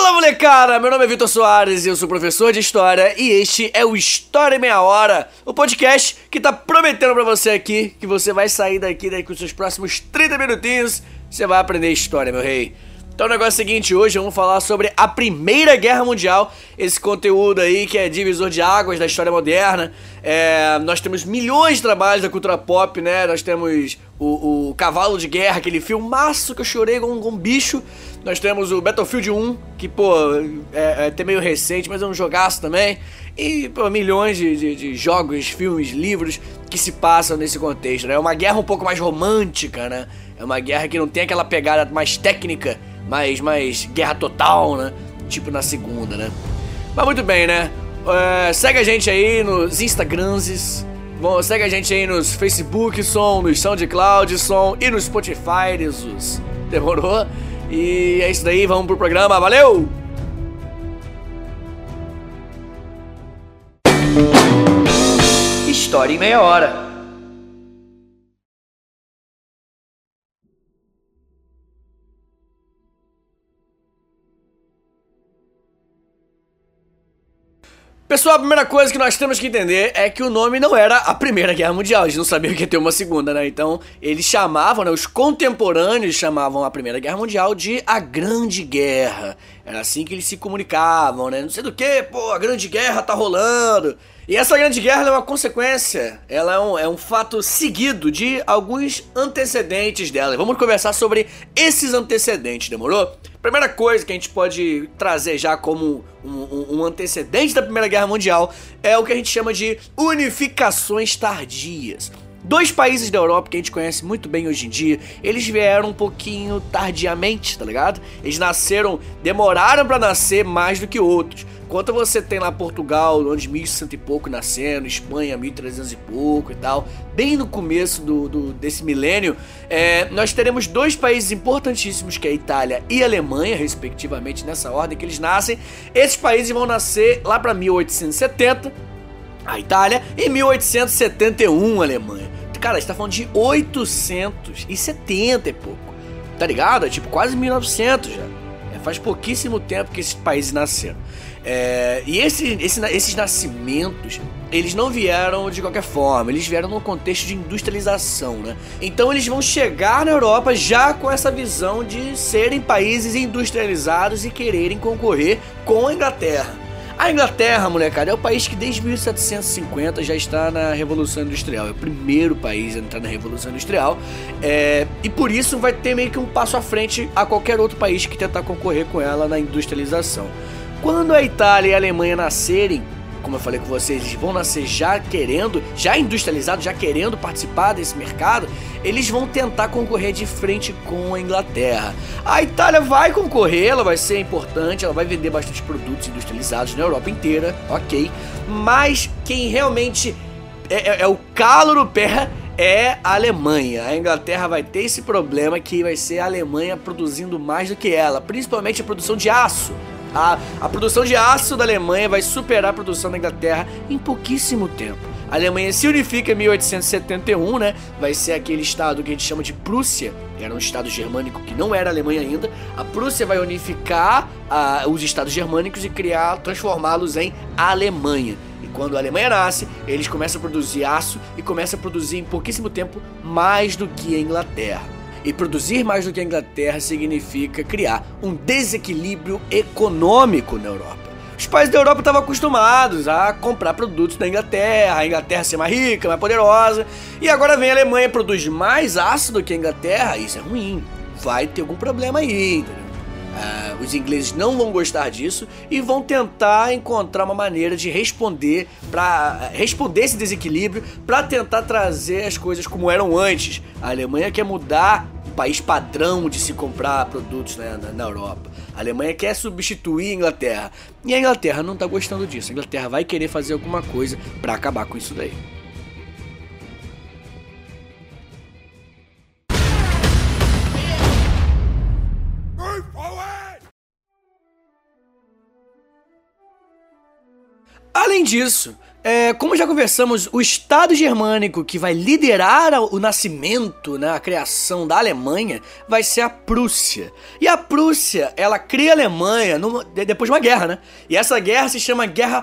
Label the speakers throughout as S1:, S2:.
S1: Fala, molecada! Meu nome é Vitor Soares e eu sou professor de História e este é o História em Meia Hora, o podcast que tá prometendo pra você aqui que você vai sair daqui com os seus próximos 30 minutinhos, você vai aprender História, meu rei. Então o negócio é o seguinte, hoje vamos falar sobre a Primeira Guerra Mundial, esse conteúdo aí que é divisor de águas da história moderna. Nós temos milhões de trabalhos da cultura pop, né? Nós temos o Cavalo de Guerra, aquele filmaço que eu chorei com um bicho. Nós temos o Battlefield 1, que, pô, é até meio recente, mas é um jogaço também. E, pô, milhões de jogos, filmes, livros que se passam nesse contexto, né? É uma guerra um pouco mais romântica, né? É uma guerra que não tem aquela pegada mais técnica, mais guerra total, né? Tipo na segunda, né? Mas muito bem, né? Segue a gente aí nos Instagrams. Segue a gente aí nos Facebook, som, nos SoundCloud, som e no Spotify, Jesus. Demorou? E é isso daí, vamos pro programa, valeu! História em Meia Hora. Pessoal, a primeira coisa que nós temos que entender é que o nome não era a Primeira Guerra Mundial, eles não sabiam que ia ter uma segunda, né? Então, eles chamavam, né, os contemporâneos chamavam a Primeira Guerra Mundial de a Grande Guerra. Era assim que eles se comunicavam, né? Não sei do que, pô, a Grande Guerra tá rolando. E essa Grande Guerra é uma consequência, ela é um fato seguido de alguns antecedentes dela. Vamos conversar sobre esses antecedentes, demorou? Primeira coisa que a gente pode trazer já como um antecedente da Primeira Guerra Mundial é o que a gente chama de unificações tardias. Dois países da Europa que a gente conhece muito bem hoje em dia, eles vieram um pouquinho tardiamente, tá ligado? Eles demoraram pra nascer mais do que outros. Enquanto você tem lá Portugal, onde 1100 e pouco nascendo, Espanha 1300 e pouco e tal, bem no começo desse milênio, nós teremos dois países importantíssimos, que é a Itália e a Alemanha, respectivamente, nessa ordem que eles nascem. Esses países vão nascer lá pra 1870, a Itália, e 1871 a Alemanha. Cara, a gente tá falando de 870 e pouco, tá ligado? É tipo quase 1900 já. Faz pouquíssimo tempo que esses países nasceram. E esses nascimentos, eles não vieram de qualquer forma, eles vieram num contexto de industrialização, né? Então eles vão chegar na Europa já com essa visão de serem países industrializados e quererem concorrer com a Inglaterra. A Inglaterra, molecada, é o país que desde 1750 já está na Revolução Industrial. É o primeiro país a entrar na Revolução Industrial. E por isso vai ter meio que um passo à frente a qualquer outro país que tentar concorrer com ela na industrialização. Quando a Itália e a Alemanha nascerem, como eu falei com vocês, eles vão nascer já industrializados, já querendo participar desse mercado, eles vão tentar concorrer de frente com a Inglaterra. A Itália vai concorrer, ela vai ser importante, ela vai vender bastante produtos industrializados na Europa inteira, ok, mas quem realmente é o calo no pé é a Alemanha. A Inglaterra vai ter esse problema que vai ser a Alemanha produzindo mais do que ela, principalmente a produção de aço. A produção de aço da Alemanha vai superar a produção da Inglaterra em pouquíssimo tempo. A Alemanha se unifica em 1871, né? Vai ser aquele estado que a gente chama de Prússia, que era um estado germânico que não era Alemanha ainda. A Prússia vai unificar os estados germânicos e transformá-los em Alemanha. E quando a Alemanha nasce, eles começam a produzir aço e começam a produzir em pouquíssimo tempo mais do que a Inglaterra. E produzir mais do que a Inglaterra significa criar um desequilíbrio econômico na Europa. Os países da Europa estavam acostumados a comprar produtos da Inglaterra, a Inglaterra ser mais rica, mais poderosa, e agora vem a Alemanha e produz mais aço do que a Inglaterra, isso é ruim, vai ter algum problema aí, entendeu? Os ingleses não vão gostar disso e vão tentar encontrar uma maneira de responder esse desequilíbrio para tentar trazer as coisas como eram antes. A Alemanha quer mudar o país padrão de se comprar produtos, né, na Europa. A Alemanha quer substituir a Inglaterra e a Inglaterra não está gostando disso. A Inglaterra vai querer fazer alguma coisa para acabar com isso daí. A Além disso, como já conversamos, o Estado germânico que vai liderar o nascimento, né, a criação da Alemanha, vai ser a Prússia. E a Prússia, ela cria a Alemanha depois de uma guerra, né? E essa guerra se chama Guerra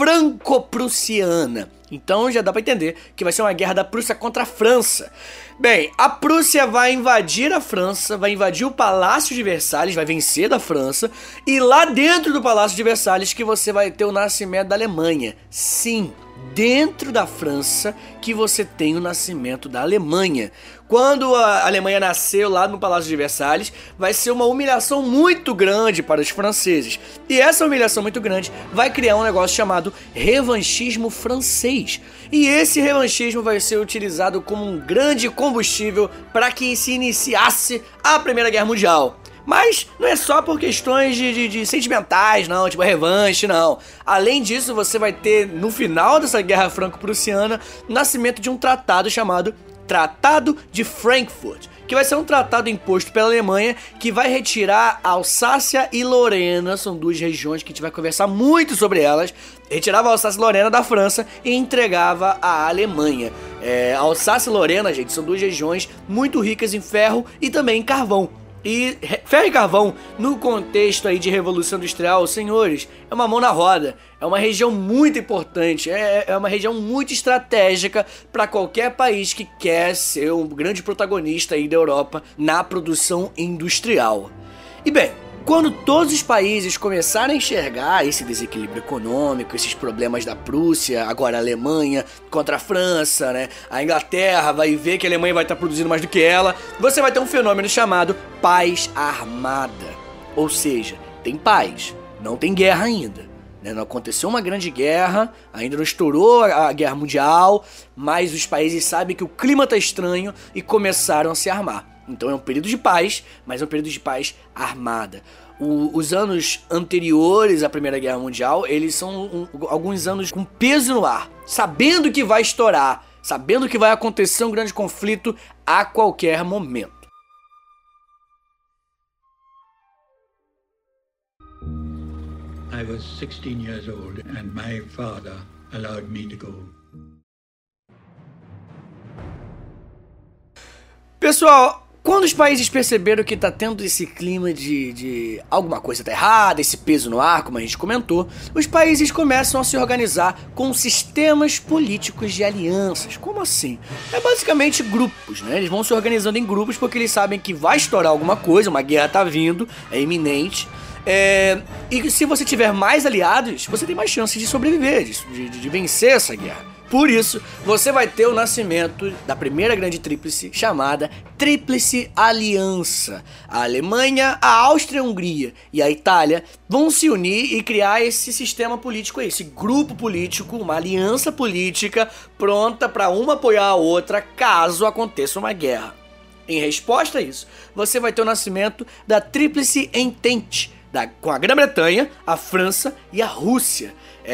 S1: Franco-Prussiana. Então já dá pra entender que vai ser uma guerra da Prússia contra a França. Bem, a Prússia vai invadir a França, vai invadir o Palácio de Versalhes, vai vencer da França, e lá dentro do Palácio de Versalhes que você vai ter o nascimento da Alemanha. Sim, dentro da França que você tem o nascimento da Alemanha. Quando a Alemanha nasceu lá no Palácio de Versalhes, vai ser uma humilhação muito grande para os franceses. E essa humilhação muito grande vai criar um negócio chamado revanchismo francês. E esse revanchismo vai ser utilizado como um grande combustível para que se iniciasse a Primeira Guerra Mundial. Mas não é só por questões de sentimentais, não, tipo revanche, não. Além disso, você vai ter, no final dessa Guerra Franco-Prussiana, o nascimento de um tratado chamado Tratado de Frankfurt, que vai ser um tratado imposto pela Alemanha que vai retirar Alsácia e Lorena, são duas regiões que a gente vai conversar muito sobre elas, retirava Alsácia e Lorena da França e entregava à Alemanha. Alsácia e Lorena, gente, são duas regiões muito ricas em ferro e também em carvão. E ferro e carvão, no contexto aí de Revolução Industrial, senhores, é uma mão na roda. É uma região muito importante, é uma região muito estratégica para qualquer país que quer ser um grande protagonista aí da Europa na produção industrial. E bem, quando todos os países começarem a enxergar esse desequilíbrio econômico, esses problemas da Prússia, agora a Alemanha contra a França, né? A Inglaterra vai ver que a Alemanha vai estar produzindo mais do que ela, você vai ter um fenômeno chamado paz armada. Ou seja, tem paz, não tem guerra ainda. Não aconteceu uma grande guerra, ainda não estourou a guerra mundial, mas os países sabem que o clima tá estranho e começaram a se armar. Então é um período de paz, mas é um período de paz armada. Os anos anteriores à Primeira Guerra Mundial, eles são alguns anos com peso no ar, sabendo que vai estourar, sabendo que vai acontecer um grande conflito a qualquer momento.
S2: I was 16 years old and my father allowed me to go.
S1: Pessoal, quando os países perceberam que tá tendo esse clima de alguma coisa tá errada, esse peso no ar, como a gente comentou, os países começam a se organizar com sistemas políticos de alianças. Como assim? É basicamente grupos, né? Eles vão se organizando em grupos porque eles sabem que vai estourar alguma coisa, uma guerra tá vindo, é iminente. E se você tiver mais aliados, você tem mais chances de sobreviver, de vencer essa guerra. Por isso, você vai ter o nascimento da primeira grande tríplice, chamada Tríplice Aliança. A Alemanha, a Áustria, a Hungria e a Itália vão se unir e criar esse sistema político aí, esse grupo político, uma aliança política pronta para uma apoiar a outra caso aconteça uma guerra. Em resposta a isso, você vai ter o nascimento da Tríplice Entente, com a Grã-Bretanha, a França e a Rússia.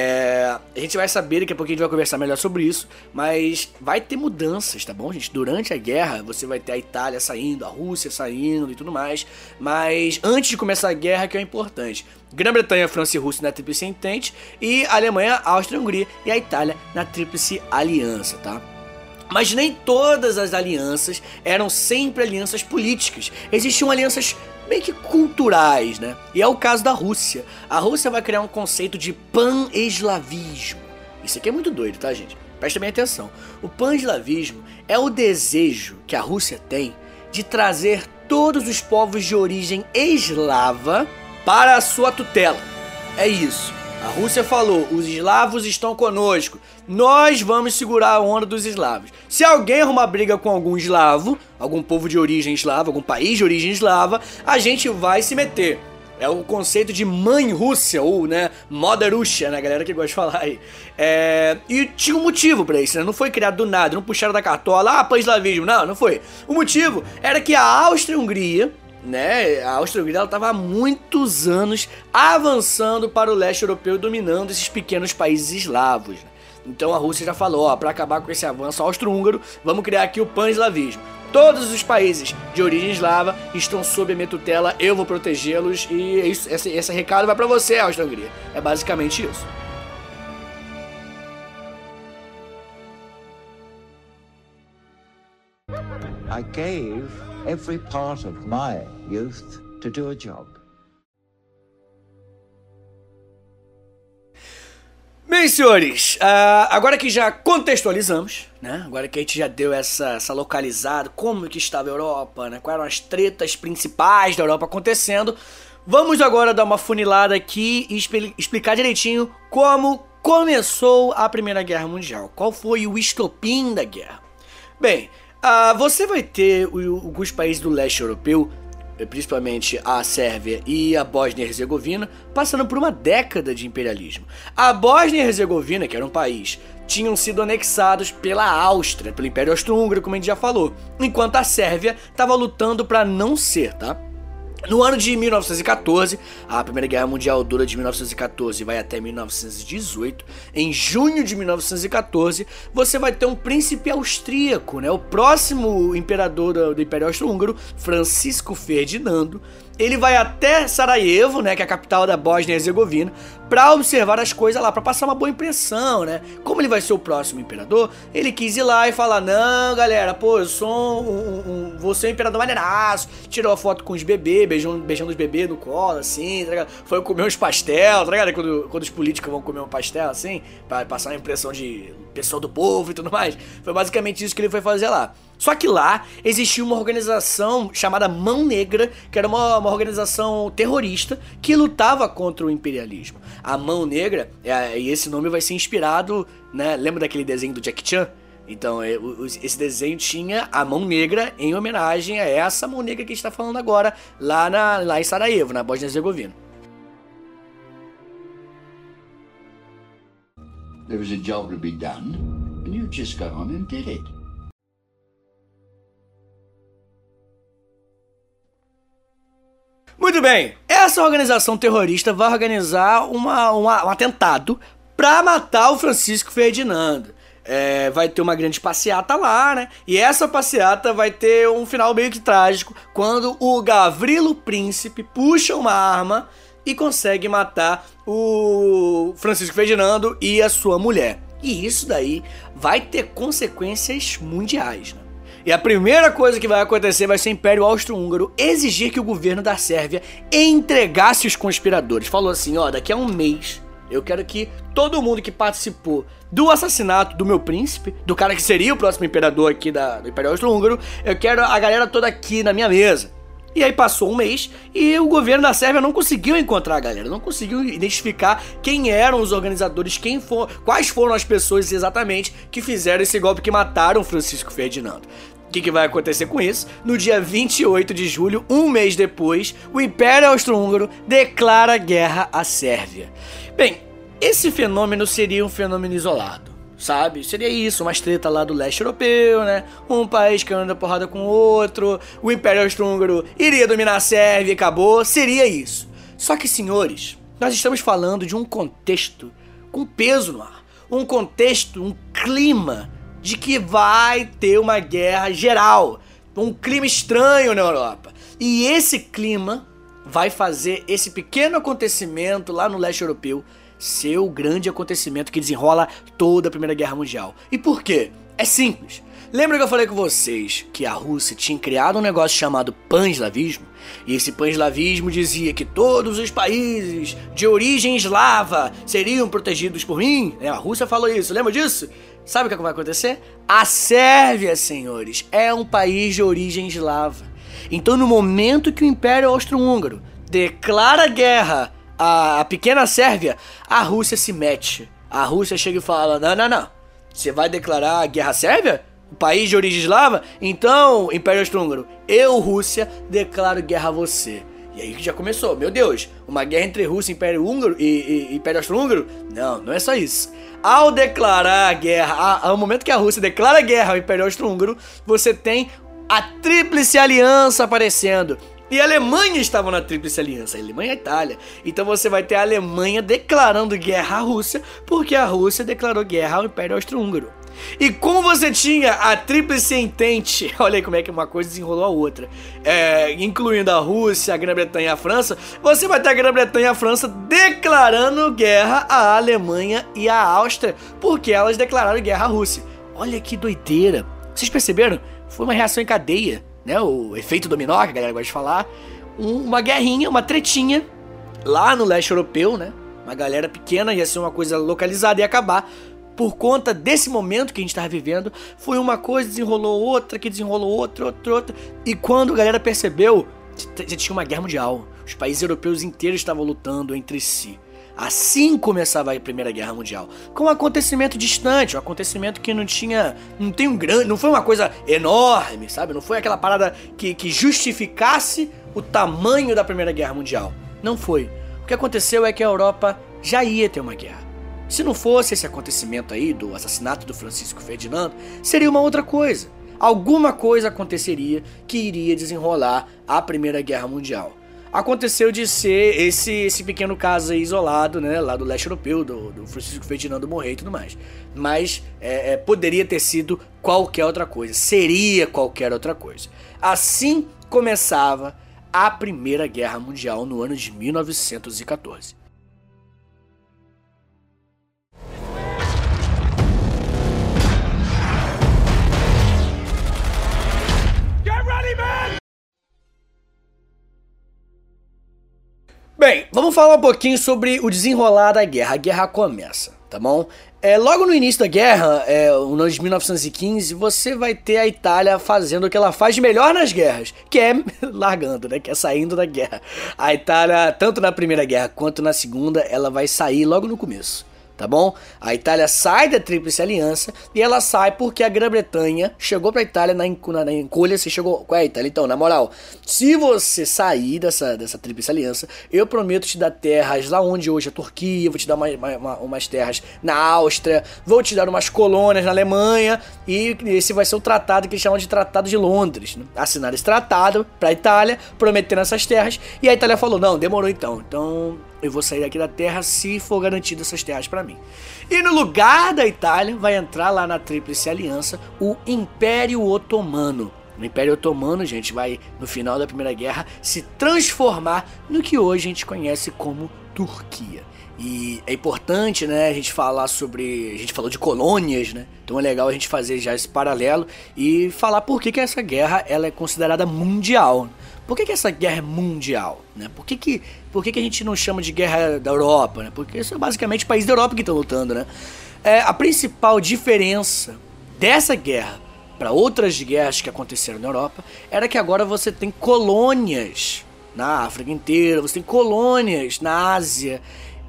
S1: A gente vai saber, daqui a pouquinho a gente vai conversar melhor sobre isso, mas vai ter mudanças, tá bom, gente? Durante a guerra, você vai ter a Itália saindo, a Rússia saindo e tudo mais, mas antes de começar a guerra, que é importante: Grã-Bretanha, França e Rússia na Tríplice Entente, e a Alemanha, a Áustria, a Hungria e a Itália na Tríplice Aliança, tá? Mas nem todas as alianças eram sempre alianças políticas. Existiam alianças meio que culturais, né? E é o caso da Rússia. A Rússia vai criar um conceito de pan-eslavismo. Isso aqui é muito doido, tá, gente? Presta bem atenção. O pan-eslavismo é o desejo que a Rússia tem de trazer todos os povos de origem eslava para a sua tutela. É isso. A Rússia falou: os eslavos estão conosco, nós vamos segurar a onda dos eslavos. Se alguém arrumar briga com algum eslavo, algum povo de origem eslava, algum país de origem eslava, a gente vai se meter. É o conceito de mãe Rússia, ou, né, Mother Russia, né, galera que gosta de falar aí. E tinha um motivo pra isso, né, não foi criado do nada, não puxaram da cartola, pan-eslavismo, não foi. O motivo era que a Áustria-Hungria, né, a Áustria-Hungria estava há muitos anos avançando para o leste europeu, dominando esses pequenos países eslavos. Então a Rússia já falou: para acabar com esse avanço austro-húngaro, vamos criar aqui o pan-eslavismo. Todos os países de origem eslava estão sob a minha tutela, eu vou protegê-los, e esse recado vai para você, Áustria-Hungria. É basicamente isso.
S3: gave every part of my youth to do a job.
S1: Bem, senhores, agora que já contextualizamos, né? Agora que a gente já deu essa localizada, como que estava a Europa, né? Quais eram as tretas principais da Europa acontecendo, vamos agora dar uma funilada aqui e explicar direitinho como começou a Primeira Guerra Mundial. Qual foi o estopim da guerra? Bem, você vai ter alguns países do leste europeu, principalmente a Sérvia e a Bósnia e Herzegovina, passando por uma década de imperialismo. A Bósnia e Herzegovina, que era um país, tinham sido anexados pela Áustria, pelo Império Austro-Húngaro, como a gente já falou, enquanto a Sérvia estava lutando para não ser, tá? No ano de 1914, a Primeira Guerra Mundial dura de 1914 e vai até 1918. Em junho de 1914, você vai ter um príncipe austríaco, né? O próximo imperador do Império Austro-Húngaro, Francisco Ferdinando. Ele vai até Sarajevo, né, que é a capital da Bósnia e Herzegovina, para observar as coisas lá, para passar uma boa impressão, né? Como ele vai ser o próximo imperador, ele quis ir lá e falar: não, galera, pô, eu sou vou ser um imperador maneiraço. Tirou a foto com os bebês, beijando os bebês no colo, assim, tá ligado? Foi comer uns pastel, tá ligado? Quando os políticos vão comer um pastel, assim, para passar uma impressão de pessoa do povo e tudo mais. Foi basicamente isso que ele foi fazer lá. Só que lá existia uma organização chamada Mão Negra, que era uma organização terrorista que lutava contra o imperialismo. A Mão Negra, e esse nome vai ser inspirado, né? Lembra daquele desenho do Jackie Chan? Então, esse desenho tinha a Mão Negra em homenagem a essa Mão Negra que a gente está falando agora, lá em Sarajevo, na Bósnia e Herzegovina.
S4: There was a job to be done, and you just got on and did it.
S1: Muito bem, essa organização terrorista vai organizar um atentado para matar o Francisco Ferdinando. Vai ter uma grande passeata lá, né? E essa passeata vai ter um final meio que trágico, quando o Gavrilo Príncipe puxa uma arma e consegue matar o Francisco Ferdinando e a sua mulher. E isso daí vai ter consequências mundiais, né? E a primeira coisa que vai acontecer vai ser o Império Austro-Húngaro exigir que o governo da Sérvia entregasse os conspiradores. Falou assim: ó, daqui a um mês eu quero que todo mundo que participou do assassinato do meu príncipe, do cara que seria o próximo imperador aqui do Império Austro-Húngaro, eu quero a galera toda aqui na minha mesa. E aí passou um mês e o governo da Sérvia não conseguiu encontrar a galera, não conseguiu identificar quem eram os organizadores, quais foram as pessoas exatamente que fizeram esse golpe que mataram Francisco Ferdinando. O que vai acontecer com isso? No dia 28 de julho, um mês depois, o Império Austro-Húngaro declara guerra à Sérvia. Bem, esse fenômeno seria um fenômeno isolado, sabe? Seria isso, uma treta lá do leste europeu, né? Um país que anda porrada com o outro, o Império Austro-Húngaro iria dominar a Sérvia e acabou, seria isso. Só que, senhores, nós estamos falando de um contexto com peso no ar, um contexto, um clima de que vai ter uma guerra geral, um clima estranho na Europa. E esse clima vai fazer esse pequeno acontecimento lá no leste europeu ser o grande acontecimento que desenrola toda a Primeira Guerra Mundial. E por quê? É simples. Lembra que eu falei com vocês que a Rússia tinha criado um negócio chamado pan-eslavismo? E esse pan-eslavismo dizia que todos os países de origem eslava seriam protegidos por mim? A Rússia falou isso, lembra disso? Sabe o que vai acontecer? A Sérvia, senhores, é um país de origem eslava. Então, no momento que o Império Austro-Húngaro declara guerra à pequena Sérvia, a Rússia se mete. A Rússia chega e fala: não. Você vai declarar guerra à Sérvia? O país de origem eslava? Então, Império Austro-Húngaro, eu, Rússia, declaro guerra a você. E aí que já começou. Meu Deus, uma guerra entre Rússia e Império Húngaro e Império Austro-Húngaro? Não é só isso. Ao declarar guerra, ao momento que a Rússia declara guerra ao Império Austro-Húngaro, você tem a Tríplice Aliança aparecendo. E a Alemanha estava na Tríplice Aliança, a Alemanha e a Itália. Então você vai ter a Alemanha declarando guerra à Rússia, porque a Rússia declarou guerra ao Império Austro-Húngaro. E como você tinha a Tríplice Entente, olha aí como é que uma coisa desenrolou a outra, incluindo a Rússia, a Grã-Bretanha e a França, você vai ter a Grã-Bretanha e a França declarando guerra à Alemanha e à Áustria, porque elas declararam guerra à Rússia. Olha que doideira. Vocês perceberam? foi uma reação em cadeia, né? O efeito dominó, que a galera gosta de falar. Uma guerrinha, uma tretinha lá no leste europeu, né? Uma galera pequena, ia ser uma coisa localizada e acabar. Por conta desse momento que a gente estava vivendo, foi uma coisa, desenrolou outra, que desenrolou outra. E quando a galera percebeu, já tinha uma guerra mundial. Os países europeus inteiros estavam lutando entre si. Assim começava a Primeira Guerra Mundial, com um acontecimento distante, um acontecimento que não foi uma coisa enorme, sabe? Não foi aquela parada que justificasse o tamanho da Primeira Guerra Mundial. Não foi. O que aconteceu é que a Europa já ia ter uma guerra. Se não fosse esse acontecimento aí do assassinato do Francisco Ferdinando, seria uma outra coisa. Alguma coisa aconteceria que iria desenrolar a Primeira Guerra Mundial. Aconteceu de ser esse pequeno caso aí isolado, né, lá do leste europeu, do Francisco Ferdinando morrer e tudo mais. Mas poderia ter sido qualquer outra coisa, seria qualquer outra coisa. Assim começava a Primeira Guerra Mundial no ano de 1914. Bem, vamos falar um pouquinho sobre o desenrolar da guerra. A guerra começa, tá bom? Logo no início da guerra, no ano de 1915, você vai ter a Itália fazendo o que ela faz de melhor nas guerras, que é largando, né? Que é saindo da guerra. A Itália, tanto na Primeira Guerra quanto na Segunda, ela vai sair logo no começo. Tá bom? A Itália sai da Tríplice Aliança e ela sai porque a Grã-Bretanha chegou pra Itália na encolha. Você chegou... Qual é, Itália? Então, na moral, se você sair dessa Tríplice Aliança, eu prometo te dar terras lá onde hoje é a Turquia, vou te dar umas terras na Áustria, vou te dar umas colônias na Alemanha, e esse vai ser o tratado que eles chamam de Tratado de Londres, né? Assinaram esse tratado pra Itália, prometendo essas terras, e a Itália falou, não, demorou então eu vou sair daqui da terra se for garantido essas terras pra mim. E no lugar da Itália vai entrar lá na Tríplice Aliança o Império Otomano. O Império Otomano, gente, vai no final da Primeira Guerra se transformar no que hoje a gente conhece como Turquia. E é importante, né, a gente falar sobre... A gente falou de colônias, né? Então é legal a gente fazer já esse paralelo e falar por que essa guerra ela é considerada mundial. Por que essa guerra é mundial? Né? Por que a gente não chama de guerra da Europa? Né? Porque isso é basicamente países da Europa que estão lutando. Né? A principal diferença dessa guerra para outras guerras que aconteceram na Europa era que agora você tem colônias na África inteira, você tem colônias na Ásia.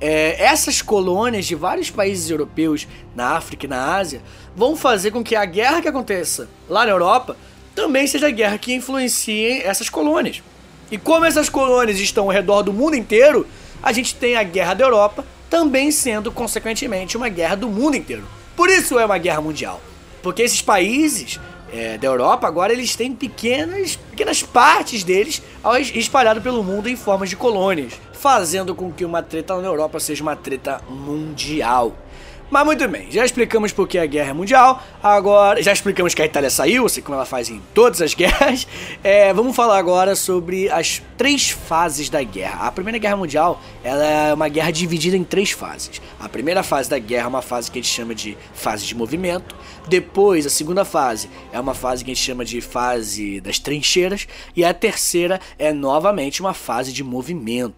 S1: Essas colônias de vários países europeus na África e na Ásia vão fazer com que a guerra que aconteça lá na Europa também seja a guerra que influencie essas colônias. E como essas colônias estão ao redor do mundo inteiro, a gente tem a guerra da Europa também sendo, consequentemente, uma guerra do mundo inteiro. Por isso é uma guerra mundial. Porque esses países da Europa, agora eles têm pequenas partes deles espalhadas pelo mundo em formas de colônias, fazendo com que uma treta na Europa seja uma treta mundial. Mas muito bem, já explicamos por que a guerra é mundial, agora já explicamos que a Itália saiu, assim como ela faz em todas as guerras. Vamos falar agora sobre as 3 fases da guerra. A Primeira Guerra Mundial ela é uma guerra dividida em 3 fases. A primeira fase da guerra é uma fase que a gente chama de fase de movimento. Depois, a segunda fase é uma fase que a gente chama de fase das trincheiras. E a terceira é novamente uma fase de movimento.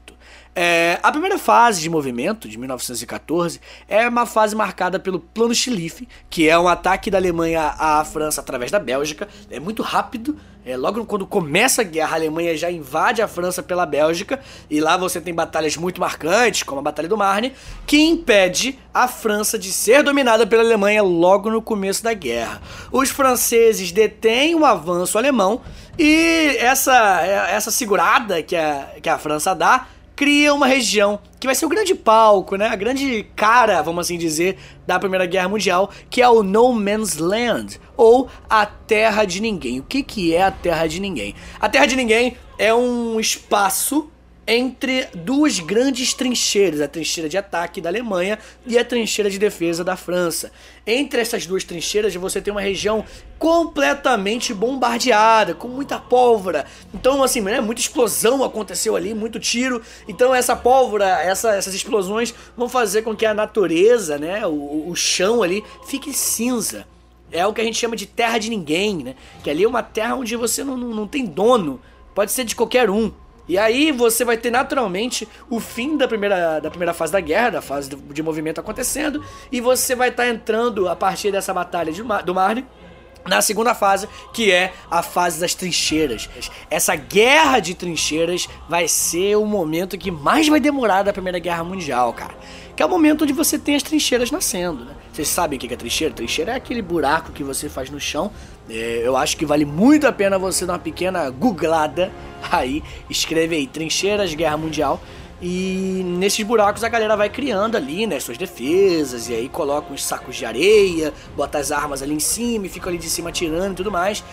S1: A primeira fase de movimento, de 1914, é uma fase marcada pelo Plano Schlieffen, que é um ataque da Alemanha à França através da Bélgica. É muito rápido, logo quando começa a guerra, a Alemanha já invade a França pela Bélgica, e lá você tem batalhas muito marcantes, como a Batalha do Marne, que impede a França de ser dominada pela Alemanha logo no começo da guerra. Os franceses detêm o avanço alemão, e essa segurada que a França dá, cria uma região que vai ser o grande palco, né? A grande cara, vamos assim dizer, da Primeira Guerra Mundial, que é o No Man's Land, ou a Terra de Ninguém. O que é a Terra de Ninguém? A Terra de Ninguém é um espaço entre 2 grandes trincheiras, a trincheira de ataque da Alemanha e a trincheira de defesa da França. Entre essas 2 trincheiras você tem uma região completamente bombardeada, com muita pólvora. Então, assim, né, muita explosão aconteceu ali, muito tiro. Então essa pólvora, essas explosões vão fazer com que a natureza, né, o chão ali, fique cinza. é o que a gente chama de terra de ninguém, né? Que ali é uma terra onde você não tem dono, pode ser de qualquer um. E aí você vai ter naturalmente o fim da primeira fase da guerra, da fase de movimento acontecendo, e você vai estar entrando a partir dessa batalha do Marne na segunda fase, que é a fase das trincheiras. Essa guerra de trincheiras vai ser o momento que mais vai demorar da Primeira Guerra Mundial, cara. Que é o momento onde você tem as trincheiras nascendo, né? Vocês sabem o que é trincheira? Trincheira é aquele buraco que você faz no chão. Eu acho que vale muito a pena você dar uma pequena googlada aí, escreve aí, trincheiras, Guerra Mundial. E nesses buracos a galera vai criando ali, né, suas defesas, e aí coloca uns sacos de areia, bota as armas ali em cima e fica ali de cima atirando e tudo mais.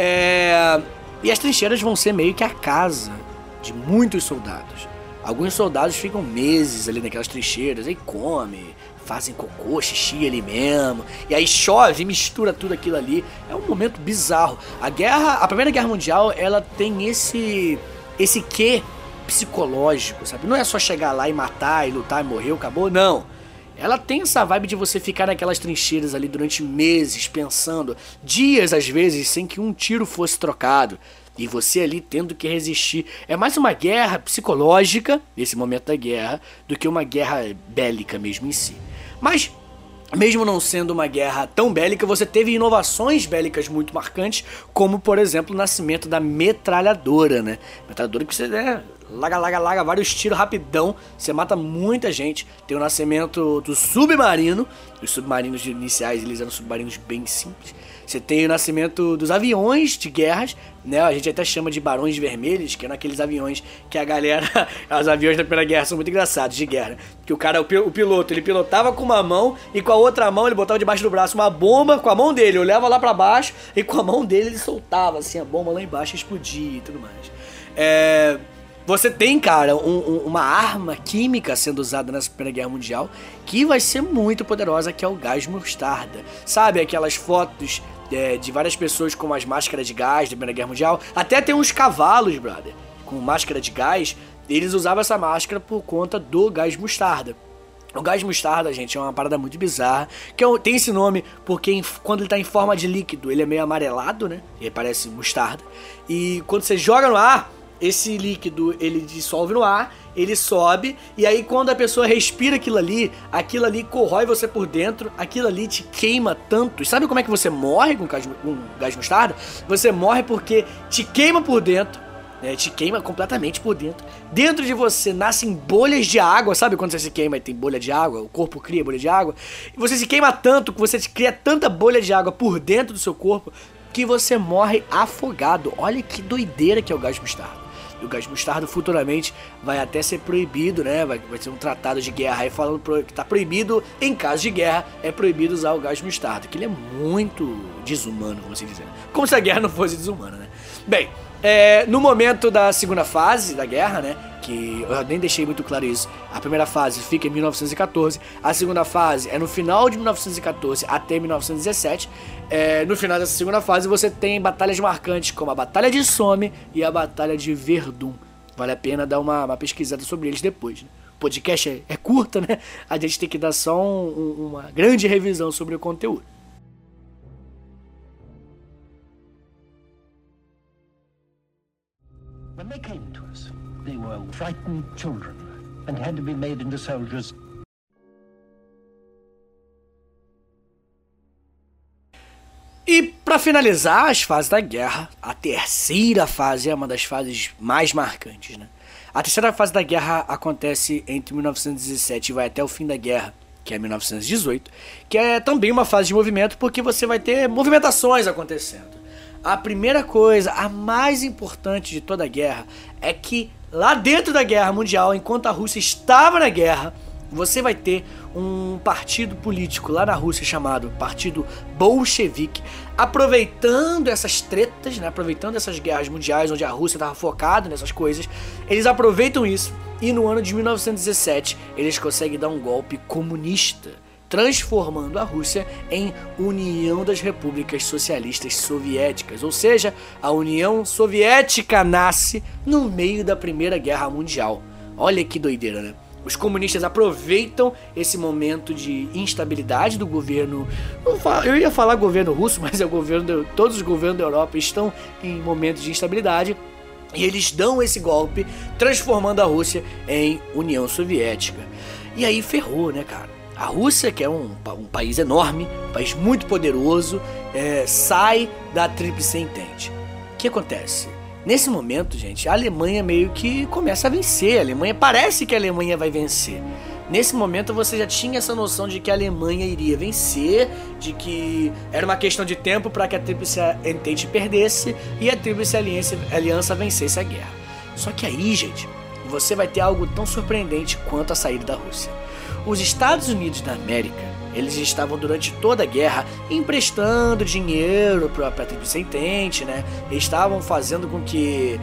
S1: E as trincheiras vão ser meio que a casa de muitos soldados. Alguns soldados ficam meses ali naquelas trincheiras, aí come, fazem cocô, xixi ali mesmo, e aí chove, mistura tudo aquilo ali. É um momento bizarro. A Primeira Guerra Mundial, ela tem esse quê psicológico, sabe? Não é só chegar lá e matar, e lutar, e morrer, acabou, não. Ela tem essa vibe de você ficar naquelas trincheiras ali durante meses, pensando, dias às vezes, sem que um tiro fosse trocado. E você ali tendo que resistir. É mais uma guerra psicológica, nesse momento da guerra, do que uma guerra bélica mesmo em si. Mas, mesmo não sendo uma guerra tão bélica, você teve inovações bélicas muito marcantes, como, por exemplo, o nascimento da metralhadora, né? Metralhadora que você, larga vários tiros rapidão, você mata muita gente. Tem o nascimento do submarino. Os submarinos iniciais, eles eram submarinos bem simples. Você tem o nascimento dos aviões de guerras, né? A gente até chama de barões vermelhos, que eram aqueles aviões que a galera... Os aviões da Primeira Guerra são muito engraçados, de guerra. Que o cara, o piloto, ele pilotava com uma mão e com a outra mão ele botava debaixo do braço uma bomba com a mão dele, olhava lá pra baixo e com a mão dele ele soltava assim a bomba lá embaixo e explodia e tudo mais. Você tem, cara, uma arma química sendo usada nessa Primeira Guerra Mundial que vai ser muito poderosa, que é o gás mostarda. Sabe aquelas fotos de várias pessoas com as máscaras de gás da Primeira Guerra Mundial? Até tem uns cavalos, brother, com máscara de gás. Eles usavam essa máscara por conta do gás mostarda. O gás mostarda, gente, é uma parada muito bizarra, que tem esse nome porque quando ele tá em forma de líquido, ele é meio amarelado, né? Ele parece mostarda. E quando você joga no ar, esse líquido, ele dissolve no ar, ele sobe, e aí quando a pessoa respira aquilo ali corrói você por dentro, aquilo ali te queima tanto. E sabe como é que você morre com gás mostarda? Você morre porque te queima por dentro, né? Te queima completamente por dentro. Dentro de você nascem bolhas de água, sabe quando você se queima e tem bolha de água? O corpo cria bolha de água. E você se queima tanto, que você cria tanta bolha de água por dentro do seu corpo, que você morre afogado. Olha que doideira que é o gás mostarda. E o gás mostarda futuramente vai até ser proibido, né? Vai ser um tratado de guerra aí falando que tá proibido, em caso de guerra, é proibido usar o gás mostarda, que ele é muito desumano, vamos assim dizer. Como se a guerra não fosse desumana, né? Bem, no momento da segunda fase da guerra, né? Que eu nem deixei muito claro isso. A primeira fase fica em 1914, a segunda fase é no final de 1914 até 1917. No final dessa segunda fase você tem batalhas marcantes como a Batalha de Somme e a Batalha de Verdun. Vale a pena dar uma pesquisada sobre eles depois, né? O podcast é curto, né? A gente tem que dar só uma grande revisão sobre o conteúdo.
S5: When they came to us, they were frightened children and had to be made into soldiers.
S1: E para finalizar as fases da guerra, a terceira fase é uma das fases mais marcantes, né? A terceira fase da guerra acontece entre 1917 e vai até o fim da guerra, que é 1918, que é também uma fase de movimento porque você vai ter movimentações acontecendo. A primeira coisa, a mais importante de toda a guerra, é que lá dentro da Guerra Mundial, enquanto a Rússia estava na guerra, você vai ter um partido político lá na Rússia chamado Partido Bolchevique, aproveitando essas tretas, né, aproveitando essas guerras mundiais onde a Rússia estava focada nessas coisas, eles aproveitam isso e no ano de 1917 eles conseguem dar um golpe comunista, transformando a Rússia em União das Repúblicas Socialistas Soviéticas, ou seja, a União Soviética nasce no meio da Primeira Guerra Mundial. Olha que doideira, né? Os comunistas aproveitam esse momento de instabilidade do governo. Eu ia falar governo russo, mas é o governo. Todos os governos da Europa estão em momentos de instabilidade. E eles dão esse golpe, transformando a Rússia em União Soviética. E aí ferrou, né, cara? A Rússia, que é um país enorme, um país muito poderoso, sai da Tríplice Entente. O que acontece? Nesse momento, gente, a Alemanha meio que começa a vencer. Parece que a Alemanha vai vencer. Nesse momento você já tinha essa noção de que a Alemanha iria vencer, de que era uma questão de tempo para que a Tríplice Entente perdesse e a Tríplice Aliança vencesse a guerra. Só que aí, gente, você vai ter algo tão surpreendente quanto a saída da Rússia. Os Estados Unidos da América, eles estavam durante toda a guerra emprestando dinheiro para a Tríplice Entente, né? Eles estavam fazendo com que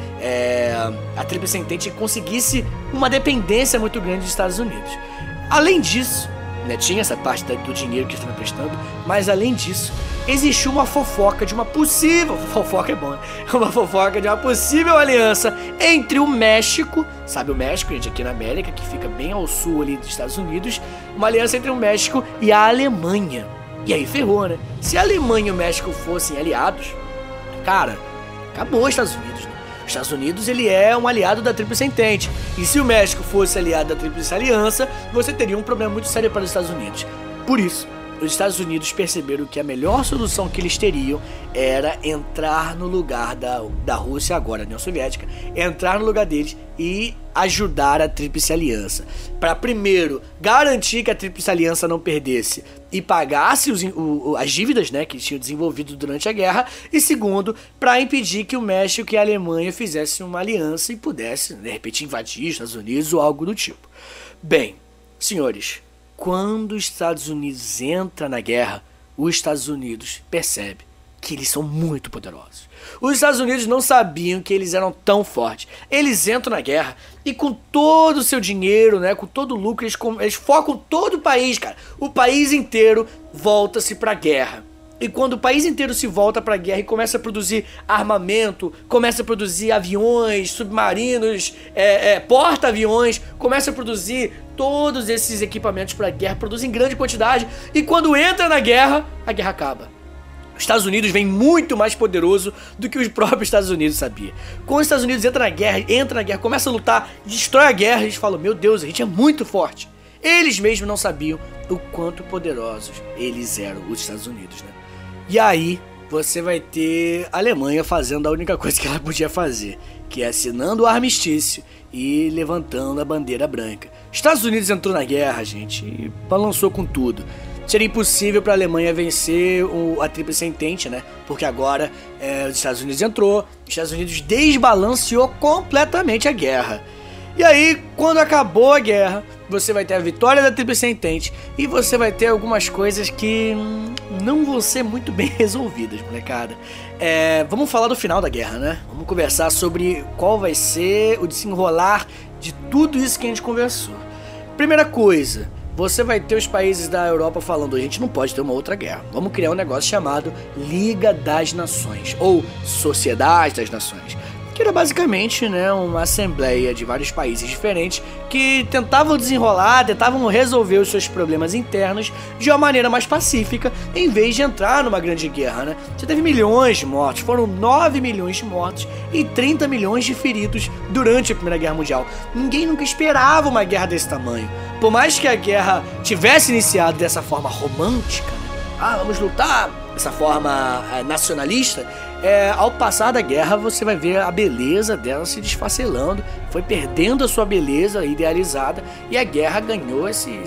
S1: a Tríplice Entente conseguisse uma dependência muito grande dos Estados Unidos. Além disso, né, tinha essa parte do dinheiro que eles estavam emprestando, mas além disso, existiu uma fofoca de uma possível... Fofoca é bom, né? Uma fofoca de uma possível aliança entre o México, sabe o México, gente, aqui na América, que fica bem ao sul ali dos Estados Unidos, uma aliança entre o México e a Alemanha. E aí ferrou, né? Se a Alemanha e o México fossem aliados, cara, acabou os Estados Unidos, né? Os Estados Unidos, ele é um aliado da Tríplice Entente. E se o México fosse aliado da Tríplice Aliança, você teria um problema muito sério para os Estados Unidos. Por isso, os Estados Unidos perceberam que a melhor solução que eles teriam era entrar no lugar da Rússia, agora a União Soviética, entrar no lugar deles e ajudar a Tríplice Aliança. Para primeiro, garantir que a Tríplice Aliança não perdesse e pagasse as dívidas, né, que tinham desenvolvido durante a guerra. E segundo, para impedir que o México e a Alemanha fizessem uma aliança e pudessem, de repente, invadir os Estados Unidos ou algo do tipo. Bem, senhores, quando os Estados Unidos entram na guerra, os Estados Unidos percebem que eles são muito poderosos. Os Estados Unidos não sabiam que eles eram tão fortes. Eles entram na guerra e com todo o seu dinheiro, né, com todo o lucro, eles focam todo o país, cara. O país inteiro volta-se pra guerra. E quando o país inteiro se volta pra guerra e começa a produzir armamento, começa a produzir aviões, submarinos, porta-aviões, começa a produzir todos esses equipamentos pra guerra, produzem em grande quantidade. E quando entra na guerra, a guerra acaba. Os Estados Unidos vem muito mais poderoso do que os próprios Estados Unidos sabia. Quando os Estados Unidos entra na guerra, começa a lutar, destrói a guerra, eles falam, meu Deus, a gente é muito forte. Eles mesmos não sabiam o quanto poderosos eles eram, os Estados Unidos, né? E aí, você vai ter a Alemanha fazendo a única coisa que ela podia fazer, que é assinando o armistício e levantando a bandeira branca. Os Estados Unidos entrou na guerra, gente, e balançou com tudo. Seria impossível para a Alemanha vencer a Tríplice Entente, né? Porque agora os Estados Unidos entrou, os Estados Unidos desbalanceou completamente a guerra. E aí, quando acabou a guerra, você vai ter a vitória da Tríplice Entente e você vai ter algumas coisas que não vão ser muito bem resolvidas, molecada. Vamos falar do final da guerra, né? Vamos conversar sobre qual vai ser o desenrolar de tudo isso que a gente conversou. Primeira coisa, você vai ter os países da Europa falando, a gente não pode ter uma outra guerra. Vamos criar um negócio chamado Liga das Nações, ou Sociedade das Nações. Que era basicamente, né, uma assembleia de vários países diferentes que tentavam desenrolar, tentavam resolver os seus problemas internos de uma maneira mais pacífica, em vez de entrar numa grande guerra, né? Você teve milhões de mortos, foram 9 milhões de mortos e 30 milhões de feridos durante a Primeira Guerra Mundial. Ninguém nunca esperava uma guerra desse tamanho. Por mais que a guerra tivesse iniciado dessa forma romântica, né? Vamos lutar, dessa forma nacionalista, ao passar da guerra você vai ver a beleza dela se desfacelando, foi perdendo a sua beleza idealizada e a guerra ganhou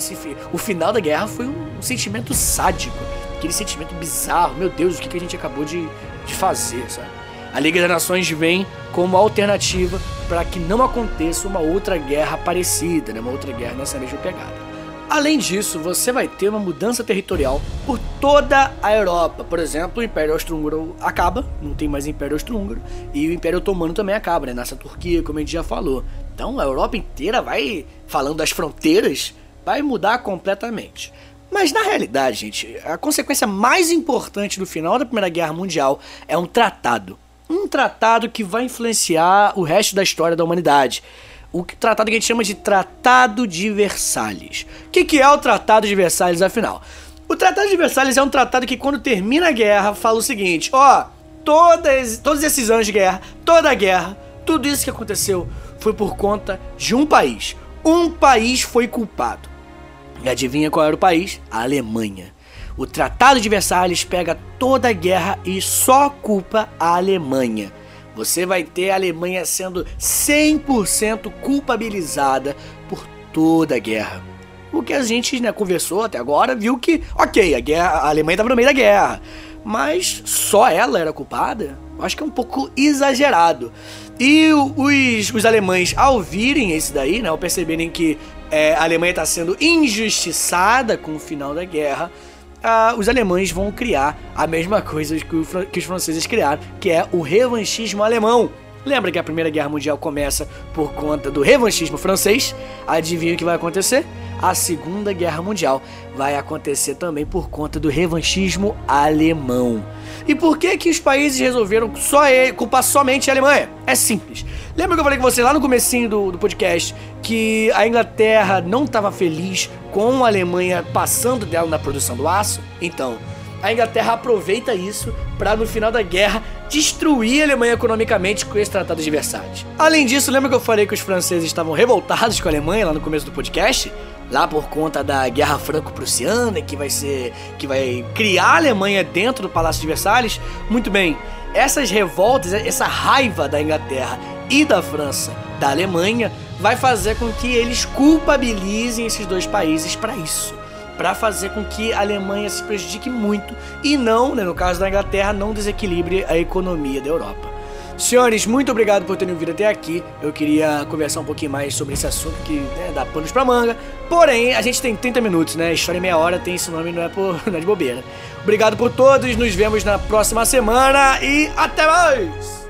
S1: o final da guerra foi um sentimento sádico, aquele sentimento bizarro, meu Deus, o que a gente acabou de fazer, sabe? A Liga das Nações vem como alternativa para que não aconteça uma outra guerra parecida, né? Uma outra guerra nessa mesma pegada. Além disso, você vai ter uma mudança territorial por toda a Europa. Por exemplo, o Império Austro-Húngaro acaba, não tem mais Império Austro-Húngaro, e o Império Otomano também acaba, né? Nessa Turquia, como a gente já falou. Então a Europa inteira vai, falando das fronteiras, vai mudar completamente. Mas na realidade, gente, a consequência mais importante do final da Primeira Guerra Mundial é um tratado. Um tratado que vai influenciar o resto da história da humanidade. o tratado que a gente chama de Tratado de Versalhes. O que é o Tratado de Versalhes, afinal? O Tratado de Versalhes é um tratado que, quando termina a guerra, fala o seguinte: todos esses anos de guerra, toda a guerra, tudo isso que aconteceu foi por conta de um país. Um país foi culpado. E adivinha qual era o país? A Alemanha. O Tratado de Versalhes pega toda a guerra e só culpa a Alemanha. Você vai ter a Alemanha sendo 100% culpabilizada por toda a guerra. O que a gente, conversou até agora, viu que, a Alemanha estava no meio da guerra, mas só ela era culpada? Acho que é um pouco exagerado. E os alemães, ao virem esse daí, ao perceberem que a Alemanha está sendo injustiçada com o final da guerra, os alemães vão criar a mesma coisa que os franceses criaram, que é o revanchismo alemão. Lembra que a Primeira Guerra Mundial começa por conta do revanchismo francês? Adivinha o que vai acontecer? A Segunda Guerra Mundial vai acontecer também por conta do revanchismo alemão. E por que os países resolveram culpar somente a Alemanha? É simples. Lembra que eu falei com você lá no comecinho do podcast que a Inglaterra não estava feliz com a Alemanha passando dela na produção do aço? Então, a Inglaterra aproveita isso para, no final da guerra, destruir a Alemanha economicamente com esse Tratado de Versalhes. Além disso, lembra que eu falei que os franceses estavam revoltados com a Alemanha lá no começo do podcast? Lá por conta da Guerra Franco-Prussiana, que vai criar a Alemanha dentro do Palácio de Versalhes? Muito bem, essas revoltas, essa raiva da Inglaterra e da França, da Alemanha, vai fazer com que eles culpabilizem esses dois países para isso, para fazer com que a Alemanha se prejudique muito e não, no caso da Inglaterra, não desequilibre a economia da Europa. Senhores, muito obrigado por terem vindo até aqui. Eu queria conversar um pouquinho mais sobre esse assunto que dá panos pra manga. Porém, a gente tem 30 minutos, História em meia hora tem esse nome, não é de bobeira. Obrigado por todos, nos vemos na próxima semana e até mais!